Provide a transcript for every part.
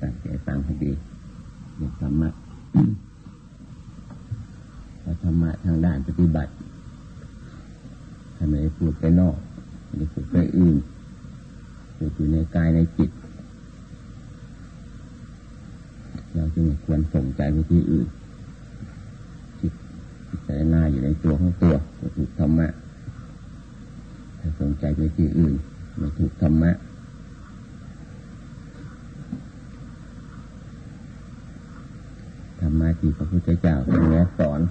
ตั้งใจฟังให้ดีธรรมะธรรมะทางด้านปฏิบัติทำไมพูดไปนอกไม่ได้พูดไปอื่นพูดอยู่ในกายในจิตเราจึงควรส่งใจไปที่อื่นจิตพิจารณาอยู่ในตัวของตัวก็ถูกธรรมะถ้าส่งใจไปที่อื่นไม่ถูกธรรมะธรรมะที่พระพุทธเจ้าทรงแนะสอน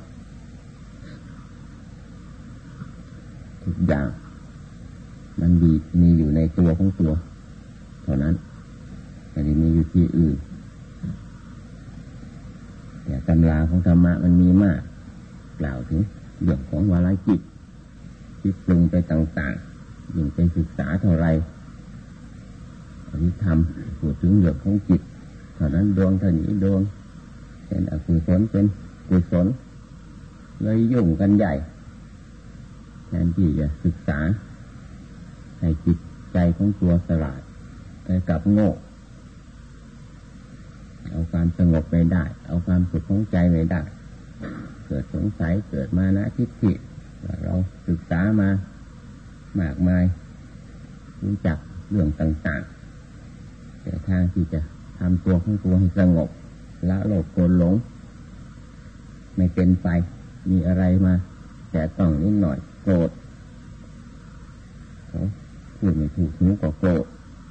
ทุกอย่างมันมีอยู่ในตัวของตัวเท่านั้นไม่ได้มีอยู่ที่อื่นแต่ตำราของธรรมะมันมีมากกล่าวถึงเรื่องของวาระจิตที่ปรุงไปต่างๆยิ่งไปศึกษาเท่าไรอภิธรรมพูดถึงเรื่องของจิตเท่านั้นดวงเท่านี้ดวงเป็นอกุศลเป็นกุศลเลยยุ่งกันใหญ่แทนที่จะศึกษาให้จิตใจของตัวสลาดแต่กลับโง่เอาความสงบไม่ได้เอาความสุขของใจไม่ได้เกิดสงสัยเกิดมานะทิฏฐิว่าเราศึกษามามากมายรู้จักเรื่องต่างๆแต่ทางที่จะทำตัวของตัวให้สงบละโลภโกรธหลงไม่เป็นไปมีอะไรมาแต่ต้องนิดหน่อยโกรธพูดไม่ถูกหูก็โกรธ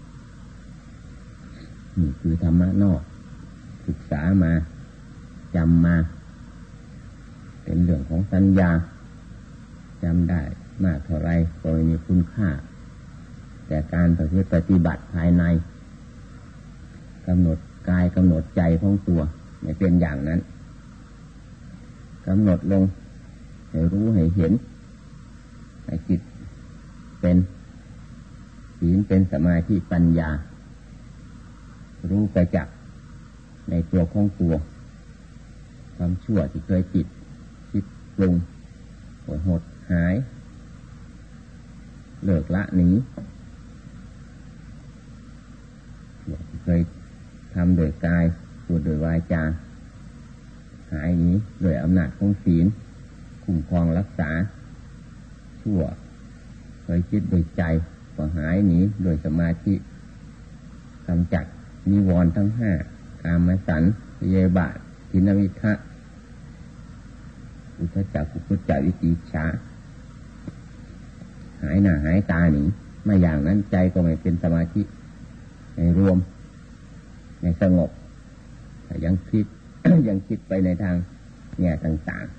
นี่คือธรรมะนอกศึกษามาจำมาเป็นเรื่องของสัญญาจำได้มากเท่าไรก็ไม่มีคุณค่าแต่การปฏิบัติภายในกำหนดกายกำหนดใจของตัวไม่เป็นอย่างนั้นกำหนดลงให้รู้ให้เห็นให้จิตเป็นศีลเป็นสมาธิปัญญารู้ประจักษ์ในตัวของตัวความชั่วที่เคยจิตคิดปรุงหดหายเลิกละหนีที่เคยทำโดยกายพูดโดยวาจาหายหนีโดยอำนาจของศีลคุ้มครองรักษาชั่วเคยคิดโดยใจก็หายหนีโดยสมาธิกำจัดนิวรณ์ทั้งห้ากามสันพยาบาททินมิทะอุทธัจจะกุกุจจะวิจิกิจฉาหายหน้าหายตาหนีไม่อย่างนั้นใจก็ไม่เป็นสมาธิในรวมในสงบแต่ยังคิด ยังคิดไปในทางแง่ต่าง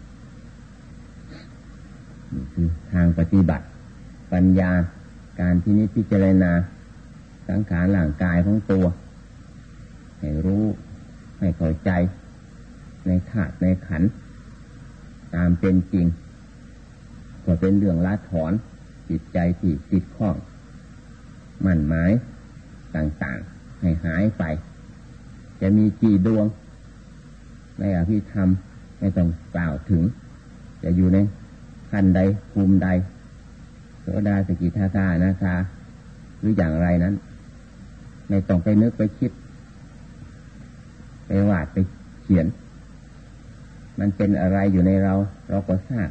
ๆนี่คือทางปฏิบัติปัญญาการที่นี้พิจารณาสังขารร่างกายของตัวให้รู้ให้เข้าใจในธาตุในขันธ์ตามเป็นจริงก็เป็นเรื่องละถอนจิตใจที่ติดข้องมั่นหมายต่างๆให้หายไปจะมีกี่ดวงในอภิธรรมไม่ต้องกล่าวถึงจะอยู่ในขั้นใดภูมิใดโสดาสกิทาคาอนาคาหรืออย่างไรนั้นไม่ต้องไปนึกไปคิดไปวาดไปเขียนมันเป็นอะไรอยู่ในเราก็ทราบ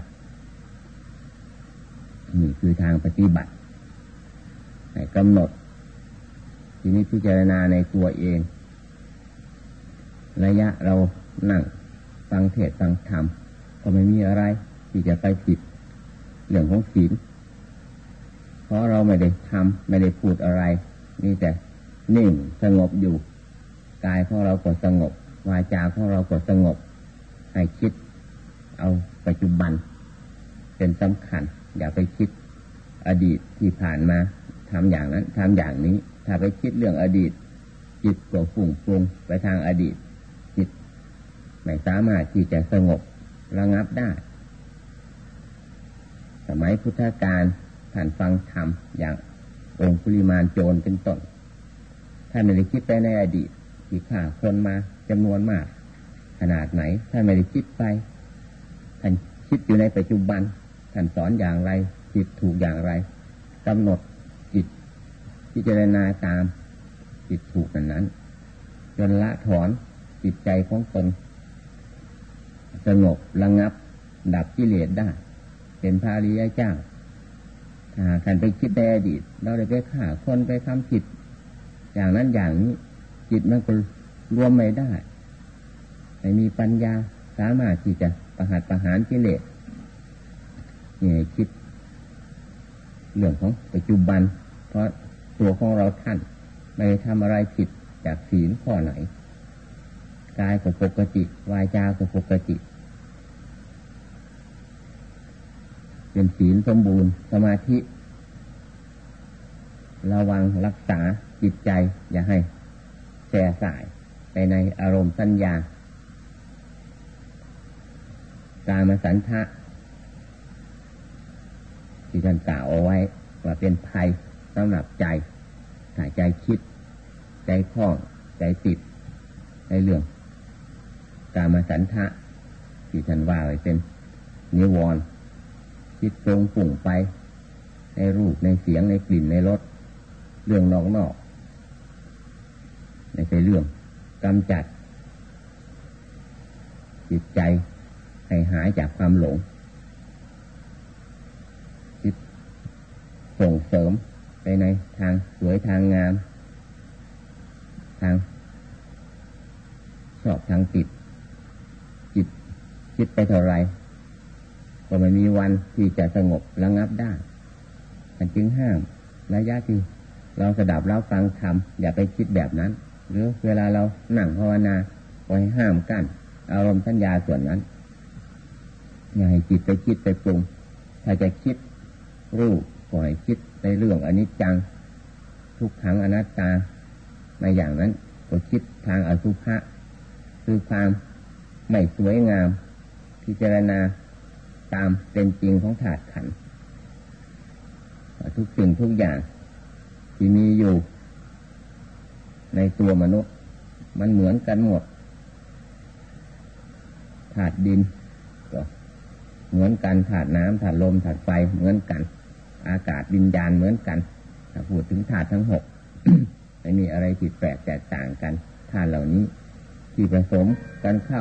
นี่คือทางปฏิบัติให้กำหนดทีนี้พิจารณาในตัวเองระยะเรานั่งฟังเทศน์ฟังธรรมก็ไม่มีอะไรที่จะไปผิดเรื่องของศีลเพราะเราไม่ได้ทำไม่ได้พูดอะไรมีแต่นิ่งสงบอยู่กายของเราก็สงบวาจาของเราก็สงบให้คิดเอาปัจจุบันเป็นสำคัญอย่าไปคิดอดีตที่ผ่านมาทำอย่างนั้นทำอย่างนี้ถ้าไปคิดเรื่องอดีตจิตก็ฟุ้งปรุงไปทางอดีตจิตไม่สามารถที่จะสงบระงับได้สมัยพุทธกาลท่านฟังธรรมอย่างองคุลิมานโจรเป็นต้นท่านไม่ได้คิดไปในอดีตที่ฆ่าคนมาจำนวนมากขนาดไหนท่านไม่ได้คิดไปท่านคิดอยู่ในปัจจุบันท่านสอนอย่างไรผิดถูกอย่างไรกำหนดจิตพิจารณาตามผิดถูกนั้นจนละถอนจิตใจของตนสงบระงับดับกิเลสได้เป็นพระอริยเจ้าขันไปคิดในอดีตเราได้ไปฆ่าคนไปทำผิดอย่างนั้นอย่างนี้จิตมันก็รวมไม่ได้ไม่มีปัญญาสามารถที่จะประหารกิเลสนี่คิดเรื่องของปัจจุบันเพราะตัวของเราท่านไม่ทำอะไรผิดจากศีลข้อไหนกายก็ปกติวาจาก็ปกติเป็นศีลสมบูรณ์สมาธิระวังรักษาจิตใจอย่าให้แส่สายไปในอารมณ์สัญญากามฉันทะที่ท่านกล่าวเอาไว้ว่าเป็นภัยสำหรับใจถ้าใจคิดใจคล้องใจติดในเรื่องกามฉันทะที่ท่านว่าไว้เป็นนิวรณ์คิดตรงปุ่งไปในรูปในเสียงในกลิ่นในรสเรื่องนอกไม่ใช่เรื่องกำจัดจิตใจให้หายจากความหลงคิดส่งเสริมไปในทางสวยทางงามทางชอบทางติดจิตคิดไปเท่าไรก็ไม่มีวันที่จะสงบระงับได้ท่านจึงห้ามระยะที่เราสดับเราฟังธรรมอย่าไปคิดแบบนั้นหรือเวลาเรานั่งภาวนาก็ให้ห้ามกั้นอารมณ์สัญญาส่วนนั้นอย่าให้จิตไปคิดไปปรุงถ้าจะคิดรู้ก็ให้คิดในเรื่องอนิจจังทุกขังอนัตตาในอย่างนั้นก็คิดทางอสุภะคือความไม่สวยงามพิจารณาตามเป็นจริงของธาตุขันธ์ทุกสิ่งทุกอย่างที่มีอยู่ในตัวมนุษย์มันเหมือนกันหมดธาตุดินก็เหมือนกันธาตุน้ำธาตุลมธาตุไฟเหมือนกันอากาศวิญญาณเหมือนกันถ้าพูดถึงธาตุทั้งหก ไม่มีอะไรผิดแปลกแตกต่างกันธาตุเหล่านี้ที่ผสมกันเข้า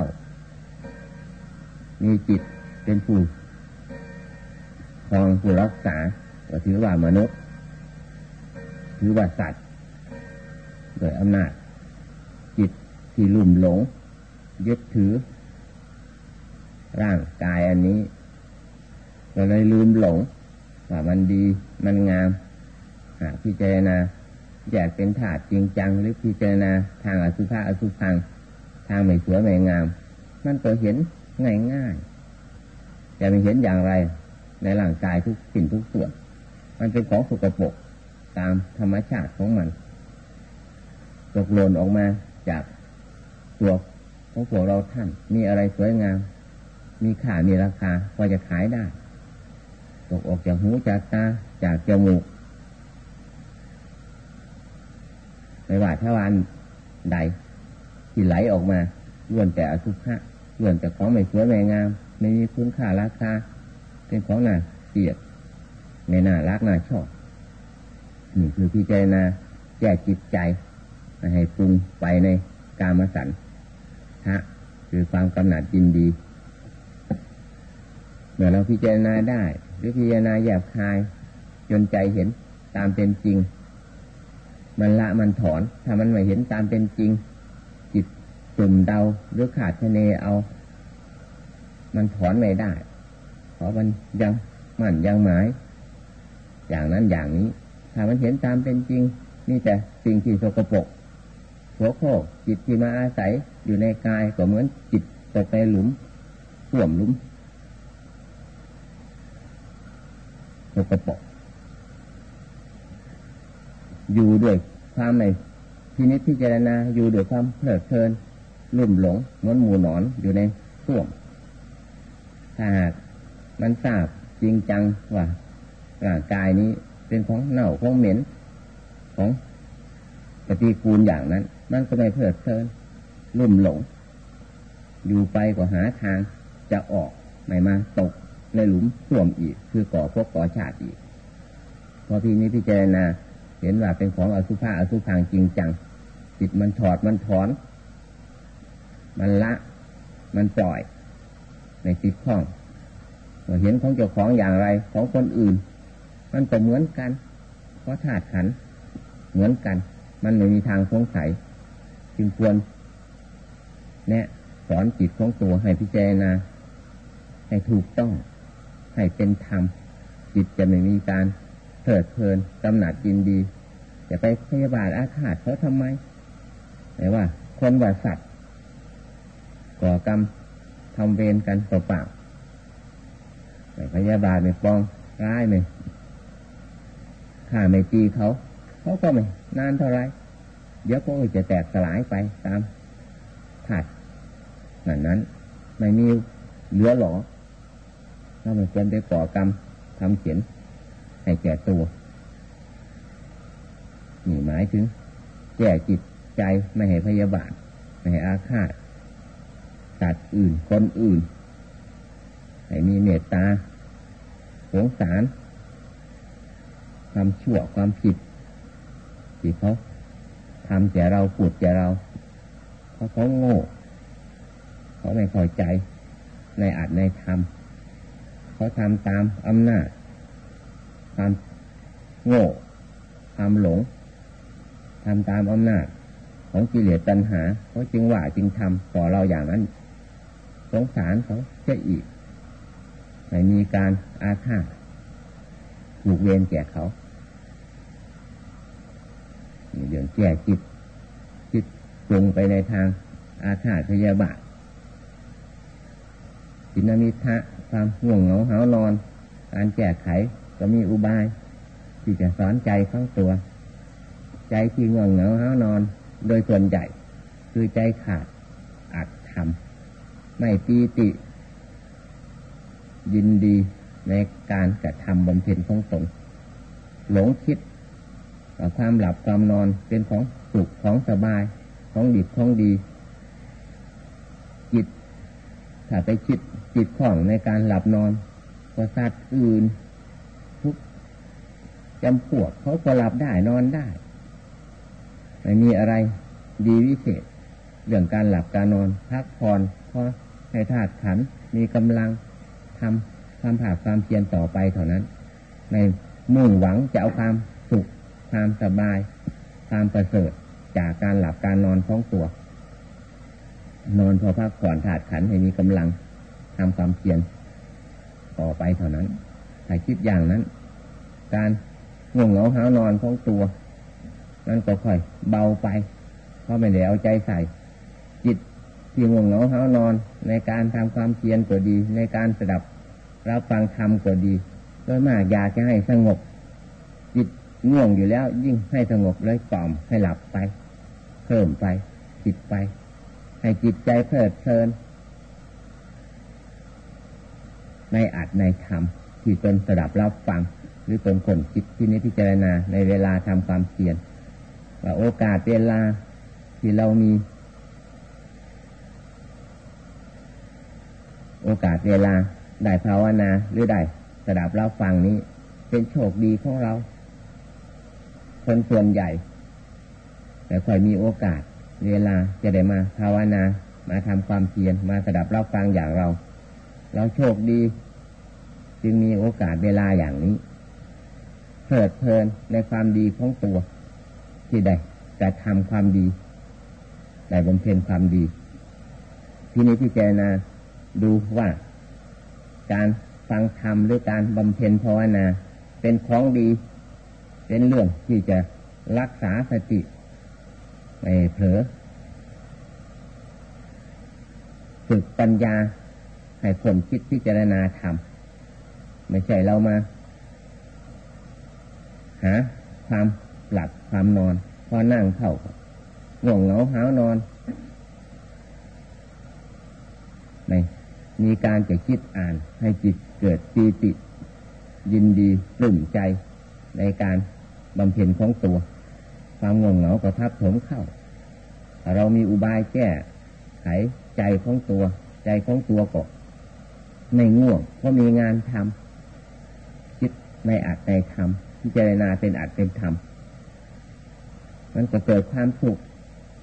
มีจิตเป็นผู้ครองผู้รักษาก็ถือว่ามนุษย์ถือว่าสัตว์โดยอำนาจจิตที่ลุ่มหลงยึดถือร่างกายอันนี้ก็เลยลืมหลงว่ามันดีมันงามหากพิจารณาแยกเป็นธาตุจริงจังหรือพิจารณาทางอสุภะอสุภังทางไม่สวยไม่งามมันก็เห็นง่ายๆจะไม่เห็นอย่างไรในร่างกายทุกสิ่งทุกส่วนมันเป็นของสกปรกตามธรรมชาติของมันตกหล่นออกมาจากตัวของพวกเราท่านมีอะไรสวยงามมีค่ามีราคาพอจะขายได้ตกออกจากหูจากตาจากจมูกไม่ว่าทวารใดที่ไหลออกมาล้วนแต่อสุภะล้วนแต่ของไม่สวยไม่งามไม่มีคุณค่าราคาเป็นของน่าเกลียดไม่น่ารักน่าชอบนี่คือพิจารณาแก้จิตใจให้ปรุงไปในกามฉันทะคือความกำหนัดยินดีเมื่อเราพิจารณาได้หรือพิจารณาแยบคายจนใจเห็นตามเป็นจริงมันละมันถอนถ้ามันไม่เห็นตามเป็นจริงจิตจุ่มเดาหรือขาดคะเนเอามันถอนไม่ได้เพราะมันยังมั่นยังหมายอย่างนั้นอย่างนี้ถ้ามันเห็นตามเป็นจริงนี่แต่สิ่งที่สกปรกโสโครกจิตที่มาอาศัยอยู่ในกายก็เหมือนจิตตกในหลุมท่วมหลุมสกปรกอยู่ด้วยความในพินิจพิจารณาอยู่ด้วยความเพลิดเพลินลุ่มหลงเหมือนหมูหนอนอยู่ในท่วมถ้าหากมันทราบจริงจังว่าร่างกายนี้เป็นของเน่าของเหม็นของปฏิกูลอย่างนั้นมันก็ไม่เพลิดเพลินลุ่มหลงอยู่ไปก็หาทางจะออกไม่มาตกในหลุมท่วมอีกคือก่อภพก่อชาติอีกพอทีนี้พิจารณาเห็นว่าเป็นของอสุภะอสุภังจริงจังจิตมันถอดมันถอนมันละมันปล่อยในติดข้องเราเห็นของเจ้าของอย่างไรของคนอื่นมันก็เหมือนกันเพราะธาตุขันธ์เหมือนกันมันไม่มีทางสงสัยจึงควรแนะสอนจิตของตัวให้พิจารณาให้ถูกต้องให้เป็นธรรมจิตจะไม่มีการเพลิดเพลินกำหนัดยินดีจะไปพยาบาทอาฆาตเขาทำไมแต่ว่าคนว่าสัตว์ก่อกรรมทำเวรกันเปล่าๆไม่พยาบาทไม่ปองร้ายไม่ฆ่าไม่ตีเขาก็ไม่นานเท่าไรเดี๋ยวก็จะแตกสลายไปตามธาตุนั้นไม่มีเหลือหรอถ้ามันควรได้ก่อกรรมทำเขียนให้แก่ตัวนี่หมายถึงแก้จิตใจไม่ให้พยาบาทไม่ให้อาฆาตสัตว์อื่นคนอื่นให้มีเมตตาสงสารความชั่วความผิดที่เขาทำแก่เราพูดแก่เราเพราะเขาโง่เขาไม่เข้าใจในอัตในธรรมเขาทำตามอำนาจความโง่ความหลงทำตามอำนาจของกิเลสตัณหาเขาจึงว่าจึงทำต่อเราอย่างนั้นสงสารเขาเสียอีกไม่มีการอาฆาตผูกเวรแก่เขาเรื่องแก้จิตปรุงไปในทางอาฆาตพยาบาทจินมิทะความง่วงเหงาหาวนอนการแก้ไขก็มีอุบายที่จะสอนใจของตัวใจที่ง่วงเหงาหาวนอนโดยส่วนใหญ่คือใจขาดอัตธรรมไม่ปีติยินดีในการกระทำบำเพ็ญของตนหลงคิดว่าความหลับความนอนเป็นของสุขของสบายของดีของดีจิตถ้าไปคิดจิตของในการหลับนอนก็สัตว์อื่นทุกจำพวกเขาก็หลับได้นอนได้ไม่มีอะไรดีวิเศษเรื่องการหลับการนอนพักผ่อนพอให้ธาตุขันธ์มีกำลังทำความภาคความเพียรต่อไปเท่านั้นในมุ่งหวังจะเอาความสุขความสบายความประเสริฐจากการหลับการนอนของตัวนอนพอพักผ่อนธาตุขันธ์ให้มีกำลังทำความเพียรต่อไปเท่านั้นถ้าคิดอย่างนั้นการง่วงเหงาหาวนอนของตัวนั่นก็ค่อยเบาไปเพราะไม่ได้เอาใจใส่จิตที่ง่วงเหงาหาวนอนในการทำความเพียรก็ดีในการสดับรับฟังธรรมก็ดีโดยมากอยากจะให้สงบจิตง่วงอยู่แล้วยิ่งให้สงบเลยกล่อมให้หลับไปเพิ่มไปจิตไปให้จิตใจเพลิดเพลินในอัตในธรรมที่ตนสดับรับฟังหรือตนคนคิดที่นี้พิจารณาในเวลาทำความเพียรว่าโอกาสเวลาที่เรามีโอกาสเวลาได้ภาวนาหรือได้สดับรับฟังนี้เป็นโชคดีของเราคนส่วนใหญ่แต่ค่อยมีโอกาสเวลาจะได้มาภาวนามาทำความเพียรมาสดับรับฟังอย่างเราโชคดีจึงมีโอกาสเวลาอย่างนี้เพลิดเพลินในความดีของตัวที่ได้กระทำความดีได้บำเพ็ญความดีที่นี้พิจารณาดูว่าการฟังธรรมหรือการบำเพ็ญภาวนาเป็นของดีเป็นเรื่องที่จะรักษาสติไม่เผลอฝึกปัญญาให้คนคิดพิจารณาธรรมไม่ใช่เรามาหาความหลับความนอนพอนั่งเข้าง่วงเหงาหาวนอนไม่มีการจะคิดอ่านให้จิตเกิดปีติยินดีปลื้มใจในการบำเพ็ญของตัวความง่วงเหงาก็ทับถมเข้าถ้าเรามีอุบายแก้ไขใจของตัวก็ไม่ง่วงเพราะมีงานทำคิดในอัตในธรรมพิจารณาเป็นอัตเป็นธรรมมันก็เกิดความสุข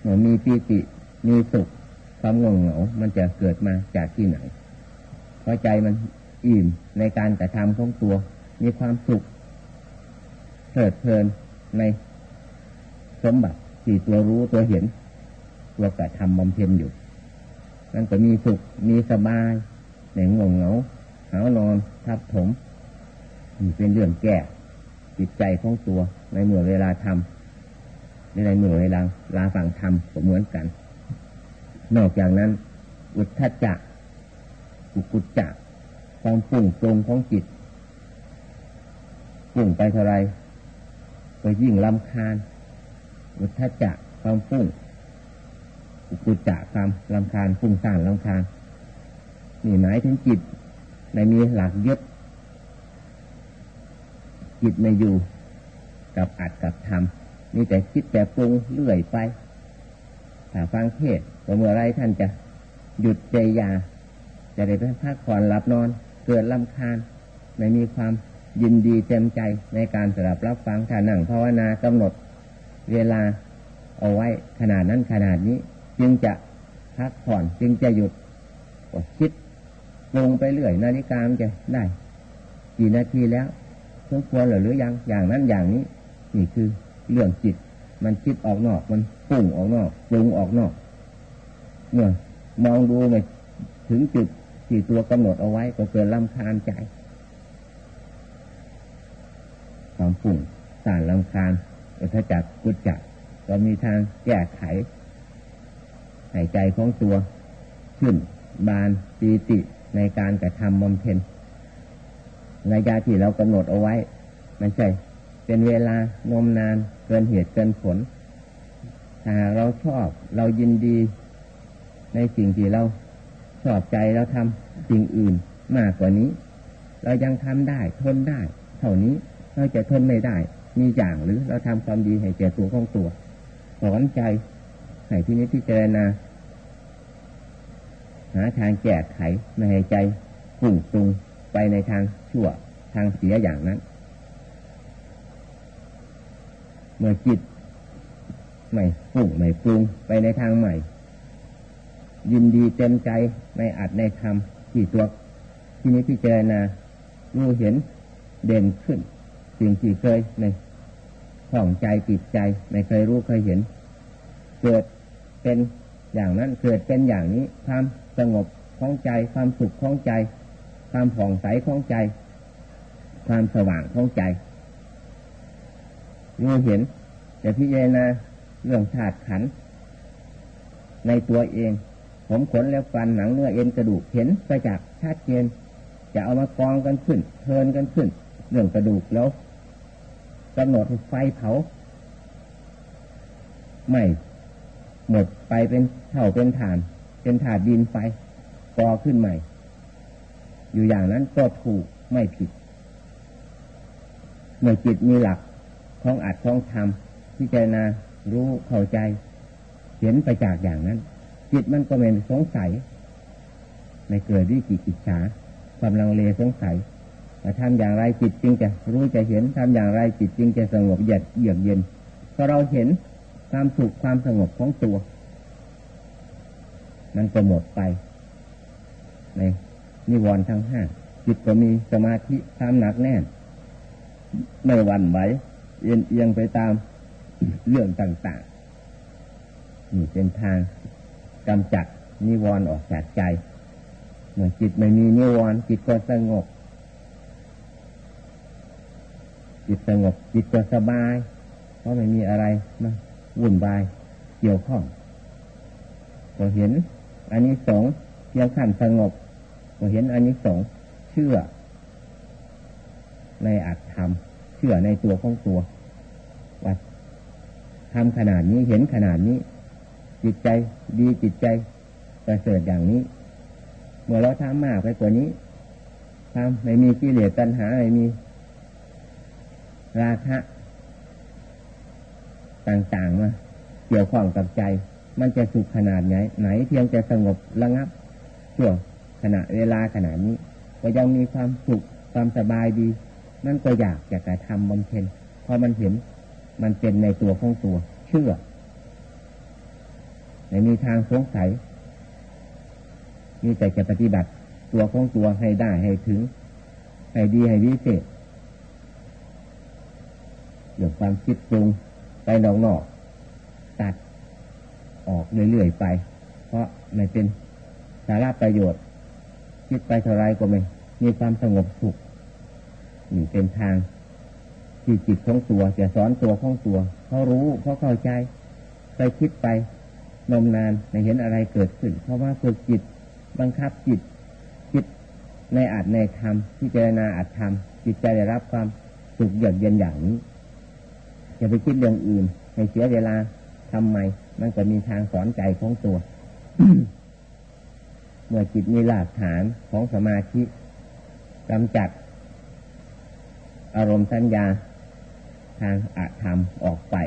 เมื่อมีปีติมีสุขความง่วงเหงามันจะเกิดมาจากที่ไหนเพราะใจมันอิ่มในการกระทำของตัวมีความสุขเพลิดเพลินในสมบัติที่ตัวรู้ตัวเห็นตัวกระทำบำเพ็ญอยู่นั่นก็มีสุขมีสบายในง่วงเหงาหาวนอนทับถมนี่เป็นเรื่องแก้จิตใจของตัวในเมื่อเวลาทำในเมื่อเวลาฟังธรรมก็เหมือนกันนอกจากนั้นอุทธัจจะกุกุจจะความฟุ้งซ่านของจิตฟุ้งไปเท่าไรก็ยิ่งรำคาญอุทธัจจะความฟุ้งกุกุจจะความรำคาญฟุ้งซ่านรำคาญนี่หมายถึงจิตในมีหลักยึดจิตไม่อยู่กับอัดกับทำมีแต่คิดแต่ปรุงเรื่อยไปถ้าฟังเทศน์ก็เมื่อไรท่านจะหยุดใจยาจะได้ไปพักผ่อนหลับนอนเกิดรำคาญไม่มีความยินดีเต็มใจในการสดับรับฟังถ้านั่งภาวนากำหนดเวลาเอาไว้ขนาดนั้นขนาดนี้จึงจะพักผ่อนจึงจะหยุดก็คิดลงไปเรื่อยนาฬิกามันจะได้กี่นาทีแล้วสมควรหรือยังอย่างนั้นอย่างนี้นี่คือเรื่องจิตมันคิดออกนอกมันปุ่งออกนอกปรุงออกนอกเมื่อมองดูไม่ถึงจุดที่ตัวกำหนดเอาไว้ก็เกิดรำคาญใจความปุ่งสารรำคาญอุทธัจจะกุจจะก็มีทางแก้ไขให้ใจของตัวขึ้นบานปีติในการกระทำบำเพ็ญระยะที่เรากำหนดเอาไว้มันใช่เป็นเวลานมนานเกินเหตุเกินผลถ้าเราชอบเรายินดีในสิ่งที่เราชอบใจเราทำสิ่งอื่นมากกว่านี้เรายังทำได้ทนได้เท่านี้เราจะทนไม่ได้มีอย่างหรือเราทำความดีให้แก่ตัวของตัวสอนใจให้ที่นี้พิจารณาหาทางแก้ไขไม่ให้ใจฟุ้งซ่านไปในทางชั่วทางเสียอย่างนั้นเมื่อจิตไม่ฟุ้งไม่ปรุงไปในทางใหม่ยินดีเต็มใจในอัตในธรรมที่ตัวที่นี้พิจารณารู้เห็นเด่นขึ้นสิ่งที่เคยในข้องใจติดใจไม่เคยรู้เคยเห็นเกิดเป็นอย่างนั้นเกิดเป็นอย่างนี้ความสงบของใจความสุขของใจความผ่องใสของใจความสว่างของใจรู้เห็นจะพิจารณาเรื่องธาตุขันธ์ในตัวเองผมขนและฟันหนังเนื้อเอ็นกระดูกเห็นประจักษ์ชัดเจนจะเอามากองกันขึ้นเทินกันขึ้นเรื่องกระดูกแล้วกำหนดไฟเผาไม่หมดไปเป็นเท่าเป็นฐานเป็นถาดดินไฟก่อขึ้นใหม่อยู่อย่างนั้นก็ถูกไม่ผิดเมื่อจิตมีหลักของอัดของธรรมพิจารณารู้เข้าใจเห็นไปจากอย่างนั้นจิตมันก็ไม่สงสัยไม่เกิดวิจิกิจฉาความลังเลสงสัยแต่ทำอย่างไรจิตจึงจะรู้จะเห็นทำอย่างไรจิตจึงจะสงบเยือกเย็นพอเราเห็นความสุขความสงบของตัวมันก็หมดไปในนิวรณ์ทั้งห้าจิตก็มีสมาธิความหนักแน่นไม่หวั่นไหวเอียงไปตามเรื่องต่างๆนี่เป็นทางกำจัดนิวรณ์ออกจากใจเมื่อจิตไม่มีนิวรณ์จิตก็สงบจิตสงบจิตก็สบายเพราะไม่มีอะไรมาวุ่นวายเกี่ยวข้องก็เห็นอานิสงส์เพียงขั้นสงบก็เห็นอานิสงส์เชื่อในอัตธรรมเชื่อในตัวของตัวว่าทำขนาดนี้เห็นขนาดนี้จิตใจดีจิตใจประเสริฐอย่างนี้เมื่อเราทำมากไปกว่านี้ทำไม่มีกิเลสตัณหาไม่มีราคะต่างๆมาเกี่ยวข้องกับใจมันจะสุขขนาดไหนเพียงจะสงบระงับชั่วขณะเวลาขนาดนี้ก็ยังมีความสุขความสบายดีนั่นก็อยากจะกระทำบำเพ็ญพอมันเห็นมันเป็นในตัวของตัวเชื่อไม่มีทางสงสัยมีแต่จะปฏิบัติตัวของตัวให้ได้ให้ถึงให้ดีให้วิเศษเรื่องความคิดปรุงไปนอกๆตัดออกเรื่อยๆไปเพราะไม่เป็นสาระประโยชน์คิดไปเท่าไรก็ไม่มีความสงบสุขนี่เป็นทางที่จิตของตัวจะสอนตัวของตัวเขารู้เขาเข้าใจไปคิดไปนมนานไม่เห็นอะไรเกิดขึ้นเพราะว่าฝึกจิตบังคับจิตคิดในอาจในธรรมพิจารณาอาจธรรมจิตใจได้รับความสุขเยือกเย็นอย่างนี้จะไปคิดเรื่องอื่นให้เสียเวลาทำไมมันก็มีทางสอนใจของตัว เมื่อจิตมีหลักฐานของสมาธิกำจัดอารมณ์สัญญาทางอาธรรมออกไป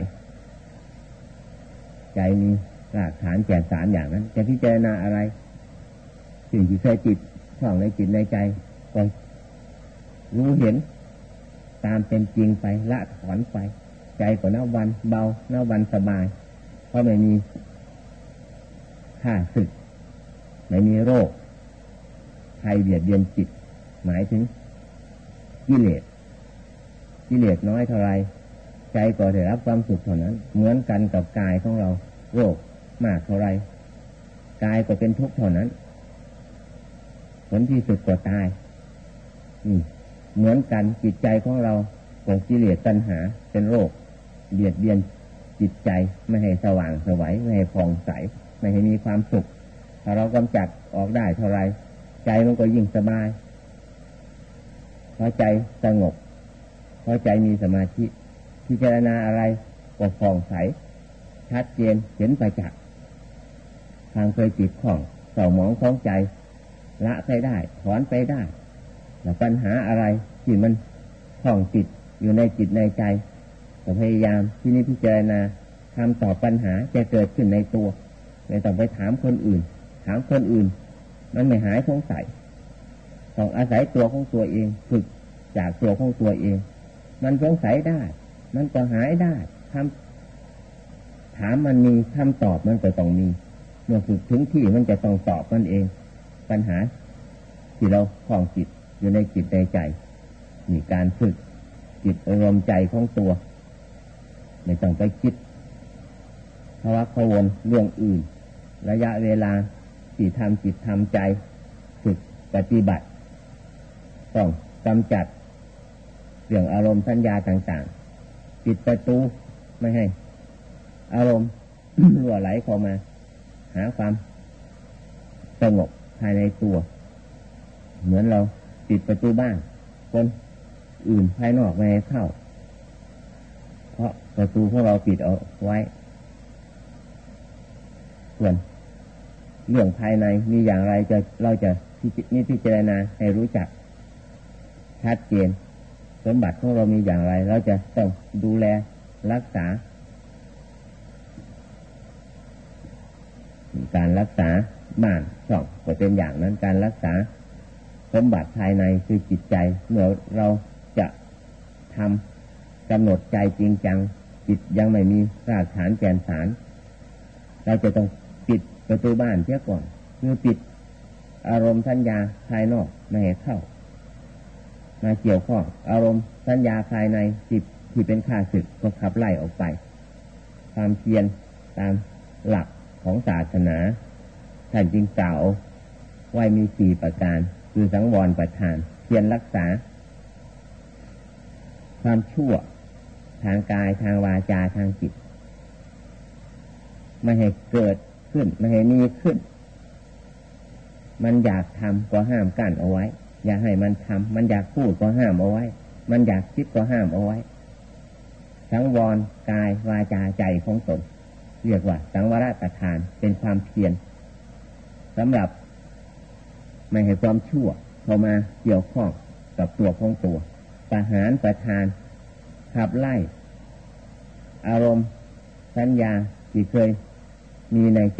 ใจมีหลักฐานแก่สารอย่างนั้นจะพิจารณาอะไรสิ่งที่เคยจิตช่องในจิตในใจก็รู้เห็นตามเป็นจริงไปละถอนไปใจก็นับวันเบานับวันสบายเพราะไม่มีข้าศึกไม่มีโรคภัยเบียดเบียนจิตหมายถึงกิเลสน้อยเท่าไรใจก็ได้รับความสุขเท่านั้นเหมือนกันกับกายของเราโรคมากเท่าไรกายก็เป็นทุกข์เท่านั้นผลที่สุดก็ตายเหมือนกันจิตใจของเราของกิเลสตัณหาเป็นโรคเบียดเบียนจิตใจไม่ให้สว่างไสวไม่ให้ผ่องใสไม่ให้มีความสุขถ้าเรากำจัดออกได้เท่าไรใจมันก็ยิ่งสบายพอใจสงบพอใจมีสมาธิพิจารณาอะไรก็ผ่องใสชัดเจนเห็นประจักษ์ทางเคยจิตของเศร้าหมองของใจละไปได้ถอนไปได้แล้วปัญหาอะไรที่มันข้องจิตอยู่ในจิตในใจก็พยายามที่นี้พิจารณาทำตอบปัญหาจะเกิดขึ้นในตัวไม่ต้องไปถามคนอื่นถามคนอื่นมันไม่หายสงสัยต้องอาศัยตัวของตัวเองฝึกจากตัวของตัวเองมันสงสัยได้มันก็หายได้ถามมันมีคำตอบมันก็ต้องมีเมื่อฝึกถึงที่มันจะต้องตอบมันเองปัญหาที่เราคล้องจิตอยู่ในจิตในใจมีการฝึกจิตอารมณ์ใจของตัวไม่ต้องไปคิดภาวะกังวลเรื่องอื่นระยะเวลาที่ทำจิตทำใจฝึกปฏิบัติต้องกำจัดเรื่องอารมณ์สัญญาต่างๆปิดประตูไม่ให้อารมณ์ รั่วไหลเข้ามาหาความสงบภายในตัวเหมือนเราปิดประตูบ้านคนอื่นภายนอกไม่ให้เข้าเพราะประตูของเราปิดเอาไว้ส่วนเรื่องภายในมีอย่างไรเราจะพิจารณาให้รู้จักชัดเจนสมบัติของเรามีอย่างไรเราจะต้องดูแลรักษาการรักษาบ้านช่องก็เป็นอย่างนั้นการรักษาสมบัติภายในคือจิตใจเมื่อเราจะทำกำหนดใจจริงจังจิตยังไม่มีรากฐานแก่นสารเราจะต้องปิดประตูบ้านเสียก่อนคือปิดอารมณ์สัญญาภายนอกไม่ให้เข้ามาเกี่ยวข้องอารมณ์สัญญาภายในจิตที่เป็นข้าศึกก็ขับไล่ออกไปความเพียรตามหลักของศาสนาท่านจึงกล่าวไว้มี4ประการคือสังวรประทานเพียรรักษาความชั่วทางกายทางวาจาทางจิตไม่ให้เกิดขึ้นไม่ให้มีขึ้นมันอยากทำก็ห้ามกั้นเอาไว้อย่าให้มันทำมันอยากพูดก็ห้ามเอาไว้มันอยากคิดก็ห้ามเอาไว้สังวรกายวาจาใจของตนเรียกว่าสังวรประทานเป็นความเพียรสำหรับไม่ให้ความชั่วเข้ามาเกี่ยวข้องกับตัวของตัวประหารประทานขับไล่อารมณ์สัญญาที่เคยมีในใจ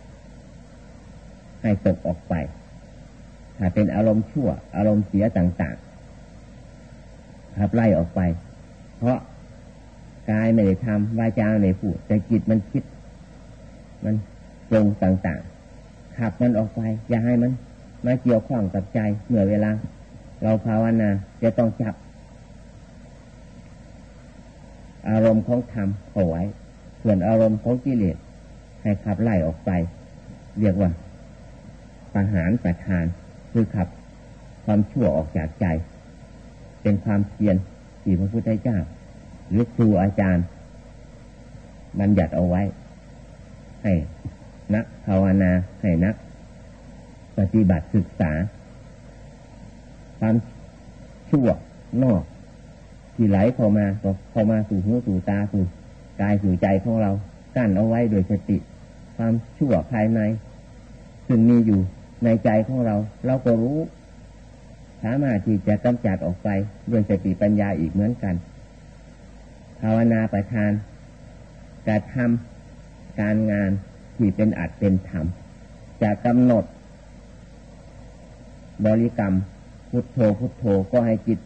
ให้ตกออกไปถ้าเป็นอารมณ์ชั่วอารมณ์เสียต่างๆขับไล่ออกไปเพราะกายไม่ได้ทำวาจาไม่ได้พูดแต่จิตมันคิดมันปรุงต่างๆขับมันออกไปอย่าให้มันมาเกี่ยวข้องกับใจเมื่อเวลาเราภาวนาจะต้องจับอารมณ์ของธรรมเอาไว้ส่วนอารมณ์ของกิเลสให้ขับไล่ออกไปเรียกว่าประหารประทานคือขับความชั่วออกจากใจเป็นความเพียรที่พระพุทธเจ้าหรือครูอาจารย์บัญญัติเอาไว้ให้นักภาวนาให้นักปฏิบัติศึกษาความชั่วนอกที่ไหลเข้ามาสู่หูสู่ตาสู่กายสู่ใจของเรากั้นเอาไว้โดยสติความชั่วภายในซึ่งมีอยู่ในใจของเราเราก็รู้สามารถที่จะกำจัดออกไปด้วยสติปัญญาอีกเหมือนกันภาวนาประทานการทำการงานที่เป็นอัตเป็นธรรมจะกำหนดบริกรรมพุทโธพุทโธก็ให้จิต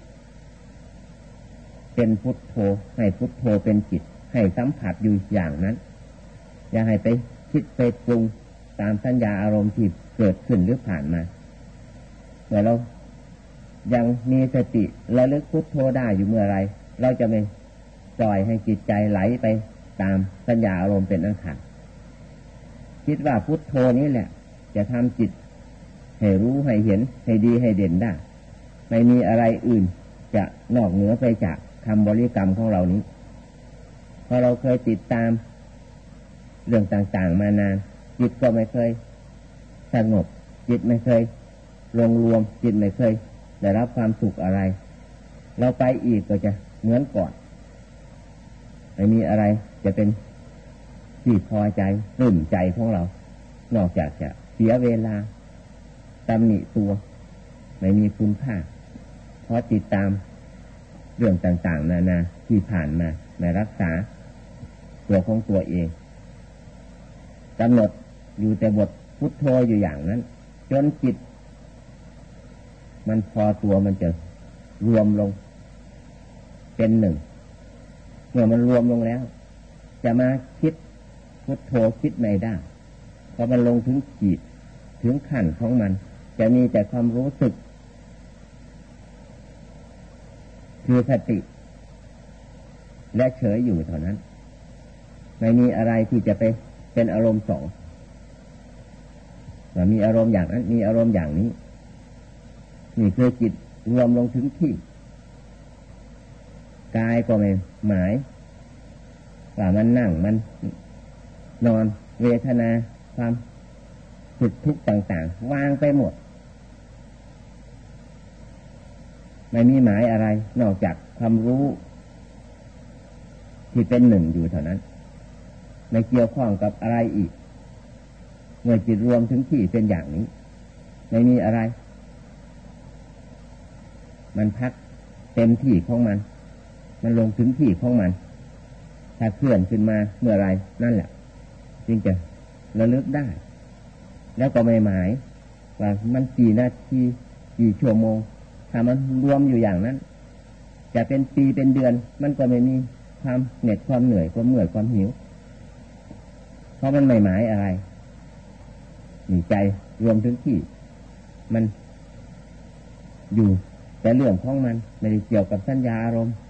เป็นพุทโธให้พุทโธเป็นจิตให้สัมผัสอยู่อย่างนั้นอย่าให้ไปคิดไปปรุงตามสัญญาอารมณ์ที่เกิดขึ้นหรือผ่านมาเมื่อเรายังมีสติระลึกพุทโธได้อยู่เมื่อไรเราจะไม่ปล่อยให้จิตใจไหลไปตามสัญญาอารมณ์เป็นอันขาดคิดว่าพุทโธนี้แหละจะทำจิตให้รู้ให้เห็นให้ดีให้เด่นได้ไม่มีอะไรอื่นจะนอกเหนือไปจากคำบริกรรมของเรานี้พอเราเคยติดตามเรื่องต่างๆมานานจิตก็ไม่เคยสงบจิตไม่เคยรวมจิตไม่เคยได้รับความสุขอะไรเราไปอีกก็จะเหมือนก่อนไม่มีอะไรจะเป็นที่พอใจปลื้มใจของเรานอกจากจะเสียเวลาตำหนิตัวไม่มีคุณค่าเพราะติดตามเรื่องต่างๆนานาที่ผ่านมาในรักษาตัวของตัวเองกำหนดอยู่แต่บทพุทโธอยู่อย่างนั้นจนจิตมันพอตัวมันจะรวมลงเป็นหนึ่งเมื่อมันรวมลงแล้วจะมาคิดพุทโธคิดไม่ได้พอมันลงถึงจิตถึงขั้นของมันจะมีแต่ความรู้สึกคือสติและเฉยอยู่เท่านั้นไม่มีอะไรที่จะไปเป็นอารมณ์สองมีอารมณ์อย่างนั้นมีอารมณ์อย่างนี้นี่คือจิตรวมลงถึงที่กายก็ไม่หมายว่ามันนั่งมันนอนเวทนาความสุขทุกข์ต่างๆวางไปหมดไม่มีหมายอะไรนอกจากความรู้ที่เป็นหนึ่งอยู่เท่านั้นไม่เกี่ยวข้องกับอะไรอีกเมื่อจิตรวมถึงที่เป็นอย่างนี้ไม่มีอะไรมันพักเต็มที่ของมันลงถึงที่ของมันถ้าเคลื่อนขึ้นมาเมื่อไรนั่นแหละจึงจะระลึกได้แล้วก็ไม่หมายว่ามันกี่นาทีกี่ชั่วโมงถ้ามันรวมอยู่อย่างนั้นจะเป็นปีเป็นเดือนมันก็ไม่มีความเหน็ดความเหนื่อยความเมื่อยความหิวเพราะมันไม่หมายอะไรมีใจรวมถึงที่มันอยู่แต่เรื่องของมันไม่ได้เกี่ยวกับสัญญาอารมณ์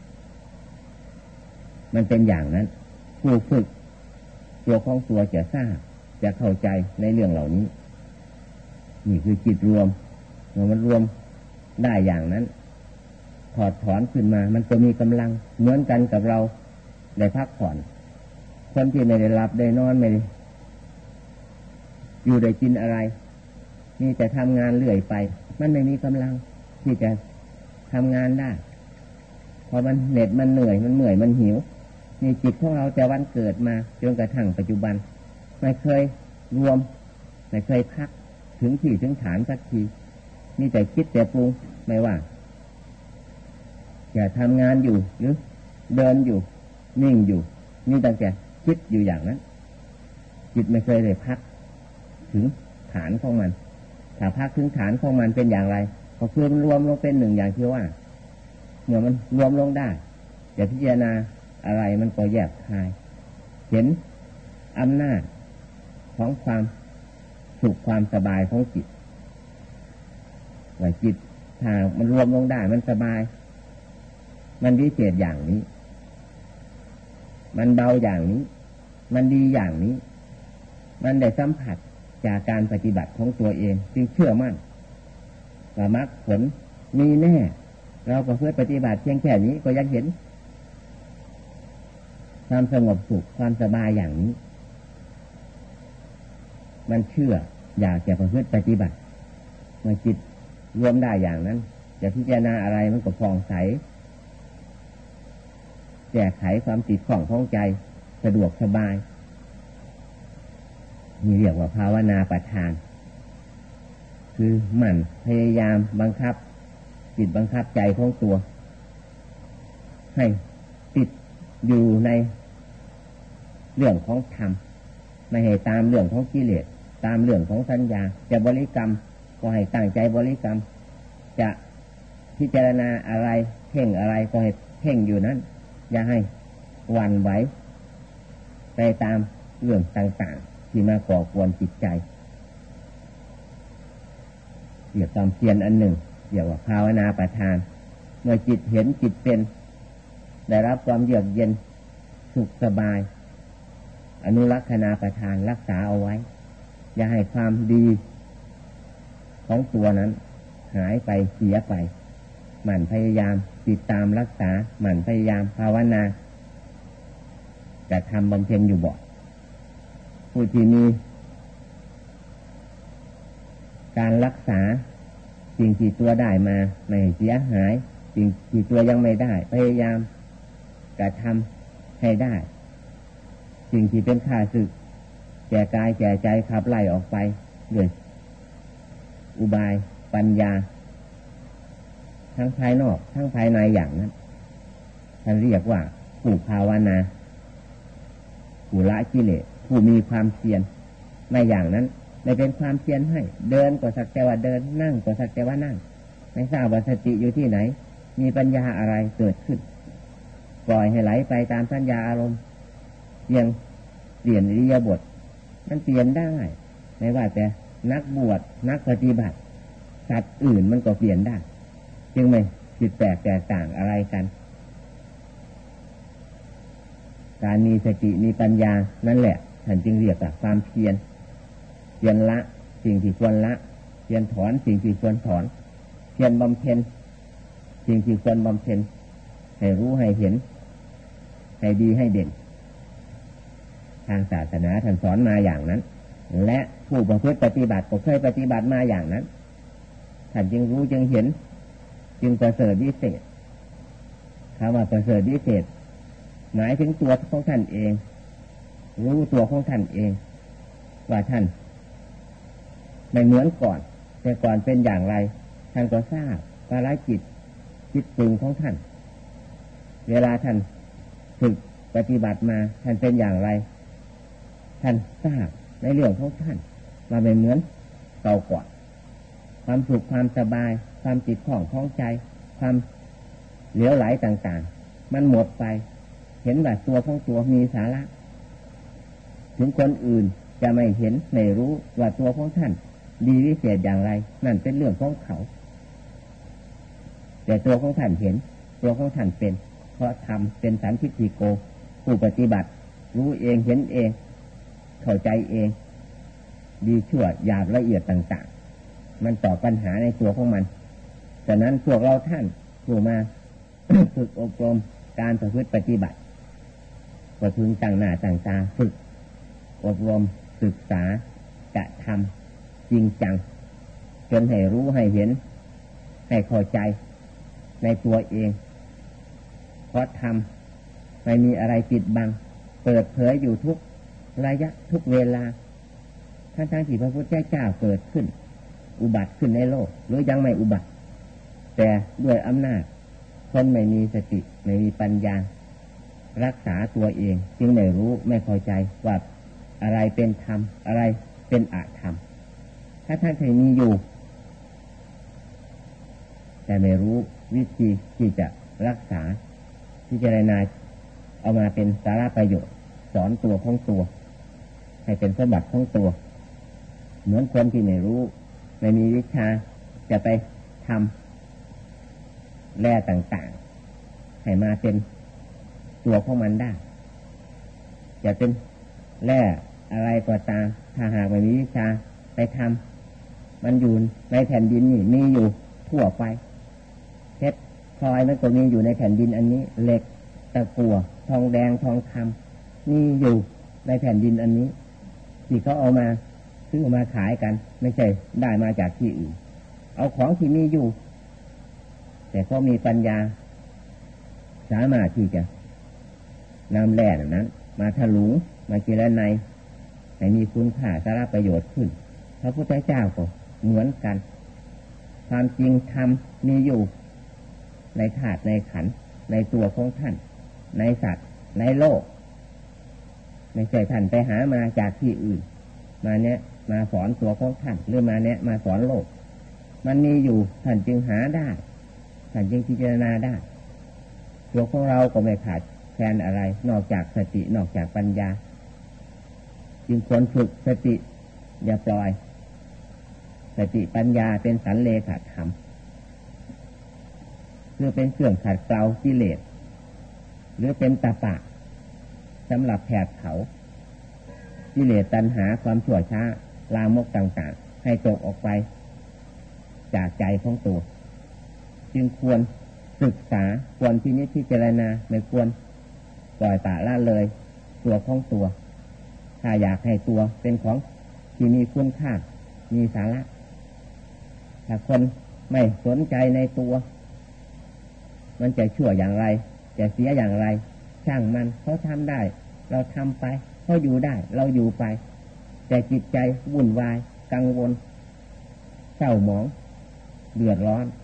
มันเป็นอย่างนั้นผู้ฝึกตัวของตัวจะทราบจะเข้าใจในเรื่องเหล่านี้นี่คือจิตรวมเมื่อมันรวมได้อย่างนั้นถอดถอนขึ้นมามันจะมีกำลังเหมือนกันกับเราได้พักผ่อนคนที่ไม่ได้หลับได้นอนไม่ได้อยู่ได้กินอะไรนี่จะทำงานเรื่อยไปมันไม่มีกำลังที่จะทำงานได้พอมันเหน็ดมันเหนื่อยมันเมื่อยมันหิวนี่จิตของเราจะวันเกิดมาจนกระทั่งปัจจุบันไม่เคยรวมไม่เคยพักถึงที่ถึงฐานสักทีมีแต่คิดแต่ปรุงไม่ว่าจะทำงานอยู่หรือเดินอยู่นิ่งอยู่นี่ตั้งแต่คิดอยู่อย่างนั้นจิตไม่เคยได้พักถึงฐานของมันถ้าพักถึงฐานของมันเป็นอย่างไรก็คือมันรวมลงเป็นหนึ่งอย่างที่ว่าเมื่อมันรวมลงได้จะพิจารณาอะไรมันก็แยกคายเห็นอำนาจของความสุขความสบายของจิตว่าจิตถ้ามันรวมลงได้มันสบายมันวิเศษอย่างนี้มันเบาอย่างนี้มันดีอย่างนี้มันได้สัมผัสจากการปฏิบัติของตัวเองจึงเชื่อมั่นว่ามรรคผลมีแน่เราก็เพื่อปฏิบัติเพียงแค่นี้ก็ยังเห็นความสงบสุขความสบายอย่างนี้มันเชื่ออยากจะประพฤติปฏิบัติเมื่อจิตรวมได้อย่างนั้นจะพิจารณาอะไรมันก็ผ่องใสแก้ไขความติดข้องของใจสะดวกสบายนี่เรียกว่าภาวนาประทานคือหมั่นพยายามบังคับจิตบังคับใจของตัวให้ติดอยู่ในเรื่องของธรรมไม่ให้ตามเรื่องของกิเลสตามเรื่องของสัญญาจะบริกรรมก็ให้ตั้งใจบริกรรมจะพิจารณาอะไรเพ่งอะไรก็ให้เพ่งอยู่นั้นอย่าให้หวั่นไหวไปตามเรื่องต่างๆที่มาก่อกวนจิตใจเกี่ยวกับความเพียรอันหนึ่งเกี่ยวกับภาวนาประทานเมื่อจิตเห็นจิตเป็นได้รับความเยือกเย็นสุขสบายอนุรักษณาประทานรักษาเอาไว้อย่าให้ความดีของตัวนั้นหายไปเสียไปหมั่นพยายามติดตามรักษาหมั่นพยายามภาวนาจะทำบำเพ็ญอยู่บ่อยผู้ที่มีการรักษาสิ่งที่ตัวได้มาไม่เสียหายสิ่งที่ตัวยังไม่ได้พยายามกระทำให้ได้สิ่งที่เป็นข้าศึกแก่กายแก่ใจขับไล่ออกไปด้วยอุบายปัญญาทั้งภายนอกทั้งภายในอย่างนั้นท่านเรียกว่าผู้ภาวนาผู้ละกิเลสผู้มีความเพียรไม่อย่างนั้นไม่เป็นความเพียรให้เดินก็สักแต่ว่าเดินนั่งก็สักแต่ว่านั่งไม่ทราบว่าสติอยู่ที่ไหนมีปัญญาอะไรเกิดขึ้นปล่อยให้ไหลไปตามสัญญาอารมณ์เพียงเปลี่ยนอิริยาบถมันเปลี่ยนได้ไม่ว่าแต่นักบวชนักปฏิบัติสัตว์อื่นมันก็เปลี่ยนได้จึงไม่ผิดแปลกแตกต่างอะไรกันการมีสติมีปัญญานั่นแหละท่านจึงเรียกว่าความเพียรเพียรละสิ่งที่ควรละเพียรถอนสิ่งที่ควรถอนเพียรบำเพ็ญสิ่งที่ควรบำเพ็ญให้รู้ให้เห็นให้ดีให้เด่นทางศาสนาท่านสอนมาอย่างนั้นและผู้ประพฤติปฏิบัติก็เคยปฏิบัติมาอย่างนั้นท่านจึงรู้จึงเห็นจึงประเสริฐวิเศษคำว่าประเสริฐวิเศษหมายถึงตัวของท่านเองรู้ตัวของท่านเองว่าท่านไม่เหมือนก่อนแต่ก่อนเป็นอย่างไรท่านก็ทราบภารกิจจิตปรุงของท่านเวลาท่านฝึกปฏิบัติมาท่านเป็นอย่างไรท่านทราบในเรื่องของท่านว่าไม่เหมือนเก่าก่อนความสุขความสบายความจิตของคล้องใจความเหลวไหลต่างๆมันหมดไปเห็นว่าตัวของตัวมีสาระถึงคนอื่นจะไม่เห็นไม่รู้ว่าตัวของท่านดีวิเศษอย่างไรนั่นเป็นเรื่องของเขาแต่ตัวของท่านเห็นตัวของท่านเป็นเพราะทำเป็นสันทิฏฐิโกผู้ปฏิบัติรู้เองเห็นเองเข้าใจเองดีชั่วหยาบละเอียดต่างๆมันตอบปัญหาในตัวของมันฉะนั้นพวกเราท่านผู้มา ฝึกอบรมการประพฤติปฏิบัติก็พึงตั้งหน้าตั้งตาฝึกอบรมศึกษากระทำจริงจังจนให้รู้ให้เห็นให้เข้าใจในตัวเองเพราะทำไม่มีอะไรปิดบังเปิดเผยอยู่ทุกระยะทุกเวลาทั้งที่พระพุทธเจ้าเกิดขึ้นอุบัติขึ้นในโลกหรือยังไม่อุบัติแต่ด้วยอำนาจคนไม่มีสติไม่มีปัญญารักษาตัวเองจึงไม่รู้ไม่เข้าใจว่าอะไรเป็นธรรมอะไรเป็นอธรรมถ้าท่านเคยมีอยู่แต่ไม่รู้วิธีที่จะรักษาพิจารณาเอามาเป็นสาระประโยชน์สอนตัวของตัวให้เป็นสมบัติของตัวเหมือนคนที่ไม่รู้ไม่มีวิชาจะไปทำแร่ต่างๆให้มาเป็นตัวของมันได้จะเป็นแร่อะไรก็ตามถ้าหากไม่มีวิชาไปทำมันอยู่ในแผ่นดินนี่มีอยู่ทั่วไปเพชรพลอยมันก็มีอยู่ในแผ่นดินอันนี้เหล็กตะกั่วทองแดงทองคำมีอยู่ในแผ่นดินอันนี้ที่เขาเอามาซื้อมาขายกันไม่ใช่ได้มาจากที่อื่นเอาของที่มีอยู่แต่เขามีปัญญาสามารถที่จะนำแร่นั้นมาถลุงมาเจริญในให้มีคุณค่าสาระประโยชน์ขึ้นพระพุทธเจ้าก็เหมือนกันความจริงธรรมมีอยู่ในธาตุในขันธ์ในตัวของท่านในสัตว์ในโลกไม่ใช่ท่านไปหามาจากที่อื่นมาเนี้ยมาสอนตัวของท่านหรือมาเนี้ยมาสอนโลกมันมีอยู่ท่านจึงหาได้ท่านจึงพิจารณาได้ตัวของเราก็ไม่ขาดแคลนอะไรนอกจากสตินอกจากปัญญาจึงควรฝึกสติอย่าปล่อยสติปัญญาเป็นสันเลขธรรมคือเป็นเครื่องขัดเกลากิเลสหรือเป็นตปะสำหรับแผดเผากิเลสตัณหาความชั่วช้าลามกต่างๆให้ตกออกไปจากใจของตัวจึงควรศึกษาควรพินิจพิจารณาไม่ควรปล่อยปละละเลยตัวของตัวถ้าอยากให้ตัวเป็นของที่มีคุณค่ามีสาระถ้าคนไม่สนใจในตัวมันจะชั่วอย่างไรจะเสียอย่างไรช่างมันเขาทำได้เราทำไปเขาอยู่ได้เราอยู่ไปแต่จิตใจวุ่นวายกังวลเศร้าหมองเดือดร้อน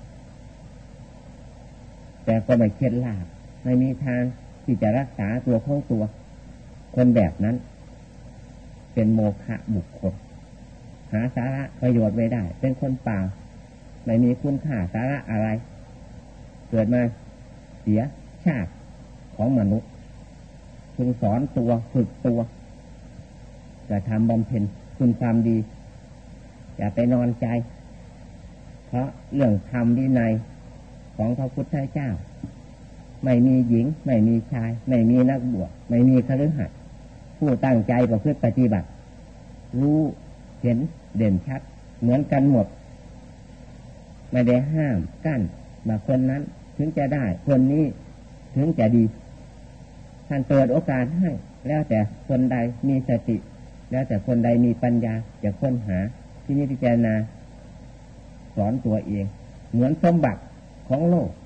แต่ก็ไม่เคล็ดลับไม่มีทางที่จะรักษาตัวของตัวคนแบบนั้นเป็นโมฆะบุคคลหาสาระประโยชน์ไม่ได้เป็นคนเปล่าไม่มีคุณค่าสาระอะไรเกิดมาเสียชาติของมนุษย์พึงสอนตัวฝึกตัวจะทำบำเพ็ญคุณความดีอย่าไปนอนใจเพราะเรื่องธรรมวินัยของพระพุทธเจ้าไม่มีหญิงไม่มีชายไม่มีนักบวชไม่มีคฤหัสถ์ผู้ตั้งใจประพฤติปฏิบัติรู้เห็นเด่นชัดเหมือนกันหมดไม่ได้ห้ามกั้นว่าคนนั้นถึงจะได้คนนี้ถึงจะดีท่านเปิดโอกาสให้แล้วแต่คนใดมีสติแล้วแต่คนใดมีปัญญาจะค้นหาที่นิพพานาสอนตัวเองเหมือนสมบัติของโลก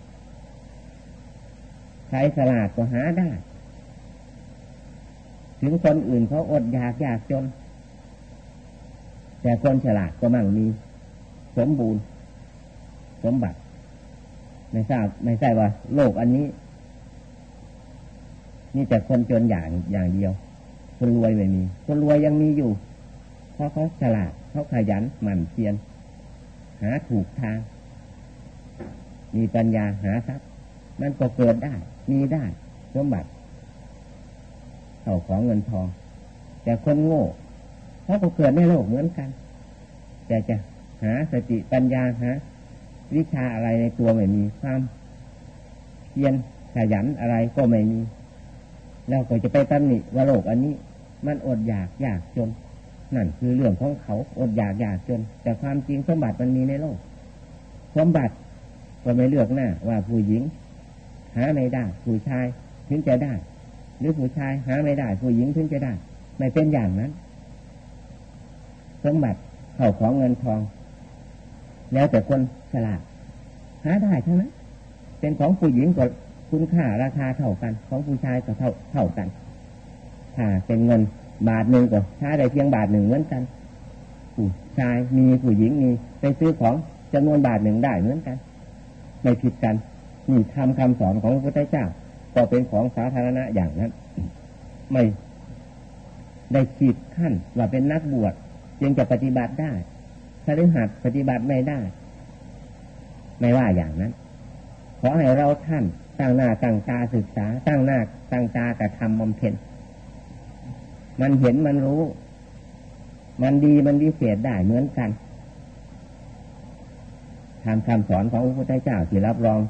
ใครฉลาดก็หาได้ถึงคนอื่นเขาอดอยากยากจนแต่คนฉลาดก็มั่งมีสมบูรณ์สมบัติไม่ใช่ว่าโลกอันนี้นี่แต่คนจนอย่างเดียวคนรวยไม่มีคนรวยยังมีอยู่เพราะเขาฉลาดเขาขยันหมั่นเพียรหาถูกทางมีปัญญาหาทรัพย์มันก็เกิดได้มีได้สมบัติเข้าของเงินทองแต่คนโง่เขาก็เกิดในโลกเหมือนกันแต่จะหาสติปัญญาหาวิชาอะไรในตัวไม่มีความเพียรขยันอะไรก็ไม่มีแล้วก็จะไปตำหนิว่าโลกอันนี้มันอดอยากยากจนนั่นคือเรื่องของเขาอดอยากยากจนแต่ความจริงสมบัติมันมีในโลกสมบัติก็ไม่เลือกหน้าว่าผู้หญิงหาไม่ได้ผู้ชายถึงจะได้หรือผู้ชายหาไม่ได้ผู้หญิงถึงจะได้ไม่เป็นอย่างนั้นสมบัติเข้าของเงินทองแล้วแต่คนฉลาดหาได้ทั้งนั้นเป็นของผู้หญิงก็คุณค่าราคาเท่ากันของผู้ชายก็เท่ากันถ้าเป็นเงินบาทหนึ่งก็ใช้ได้เพียงบาทหนึ่งเหมือนกันผู้ชายมีผู้หญิงมีไปซื้อของจำนวนบาทหนึ่งได้เหมือนกันไม่ผิดกันนี่ทำคำสอนของพระพุทธเจ้าก็เป็นของสาธารณะอย่างนั้นไม่ได้ขีดขั้นว่าเป็นนักบวชจึงจะปฏิบัติได้ถ้าฤหัสปฏิบัติไม่ได้ไม่ว่าอย่างนั้นขอให้เราท่านตั้งหน้าตั้งตาศึกษาตั้งหน้าตั้งตากระทำบำเพ็ญมันเห็นมันรู้มันดีมันวิเศษได้เหมือนกันทำคำสอนของพระพุทธเจ้าที่รับรอง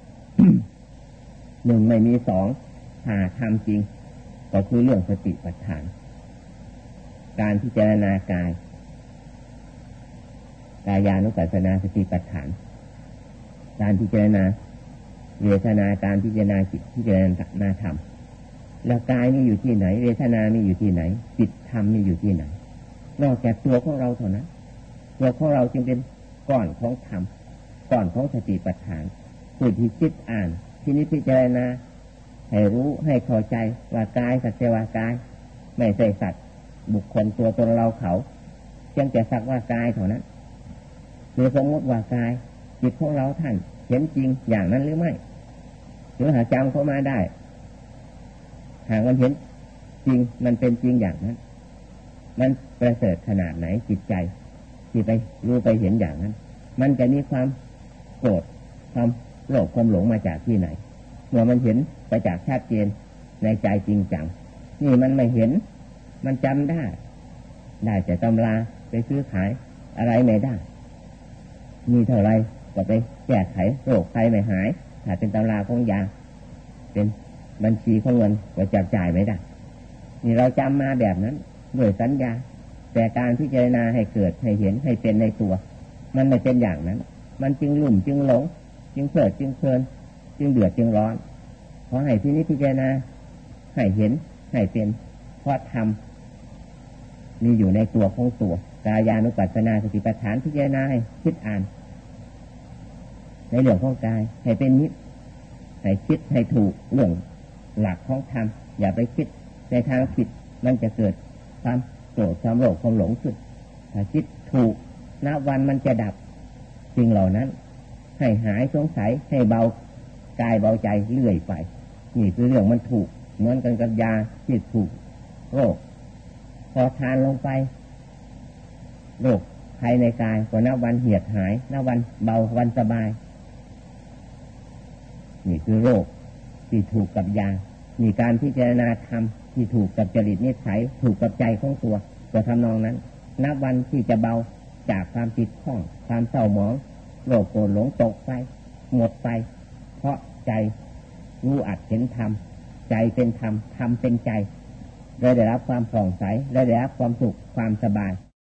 หนึ่งไม่มีสองหาทำจริงก็คือเรื่องสติปัฏฐานการพิจารณากายกายานุปัสสนาสติปัฏฐานการพิจารณาเวทนาการพิจารณาจิตพิจารณาธรรมแล้วกายมีอยู่ที่ไหนเวทนามีอยู่ที่ไหนจิตธรรมมีอยู่ที่ไหนนอกจากตัวของเราเท่านั้นตัวของเราจึงเป็นก้อนของธรรมก้อนของสติปัฏฐานผู้ที่คิดอ่านที่นี้พิจารณาให้รู้ให้เข้าใจว่ากายสักแต่ว่ากายไม่ใช่สัตว์บุคคลตัวตนเราเขาเพียงแต่สักว่ากายเท่านั้นคือสมมติว่ากายจิตของเราท่านเห็นจริงอย่างนั้นหรือไม่หรือหาจำเข้ามาได้หากมันเห็นจริงมันเป็นจริงอย่างนั้นมันประเสริฐขนาดไหนจิตใจที่ไปรู้ไปเห็นอย่างนั้นมันจะมีความโกรธความโลภความหลงมาจากที่ไหนเมื่อมันเห็นไปจากชัดเจนในใจจริงจังนี่มันไม่เห็นมันจำได้แต่ตำราไปซื้อขายอะไรไม่ได้มีเท่าไรก็ไปแก้ไขโรคภัยไม่หายถ้าเป็นตำราของยาเป็นบัญชีของเงินก็จับจ่ายไม่ได้นี่เราจำมาแบบนั้นด้วยสัญญาแต่การพิจารณาให้เกิดให้เห็นให้เป็นในตัวมันไม่เป็นอย่างนั้นมันจึงหลุ่มจึงหลงจึงเพลิดจึงเพลินจึงเดือดจึงร้อนเพราะให้ที่นี้พิจารณาให้เห็นให้เป็นเพราะธรรมมีอยู่ในตัวของตัวกายานุปัสสนาสติปัฏฐานพิจารณาให้คิดอ่านในเรื่องของกายให้เป็นนิจให้คิดให้ถูกเรื่องหลักของธรรมอย่าไปคิดในทางผิดมันจะเกิดความโกรธความโลภความหลงขึ้นถ้าคิดถูกณวันมันจะดับสิ่งเหล่านั้นให้หายสงสัยให้เบากายเบาใจเรื่อยไปนี่คือเรื่องมันถูกเหมือนกันกับยาที่ถูกโรคพอทานลงไปโรคภายในกายก็ณวันเหียดหายณวันเบาวันสบายนี่คือโรคที่ถูกกับยามีการพิจารณาธรรมที่ถูกกับจริตนิสัยถูกกับใจของตัวทำนองนั้นณวันที่จะเบาจากความติดข้องความเศร้าหมองโรคโกรธหลงตกไปหมดไปเพราะใจรู้อัดเห็นธรรมใจเป็นธรรมธรรมเป็นใจได้รับความผ่องใสได้รับความสุขความสบาย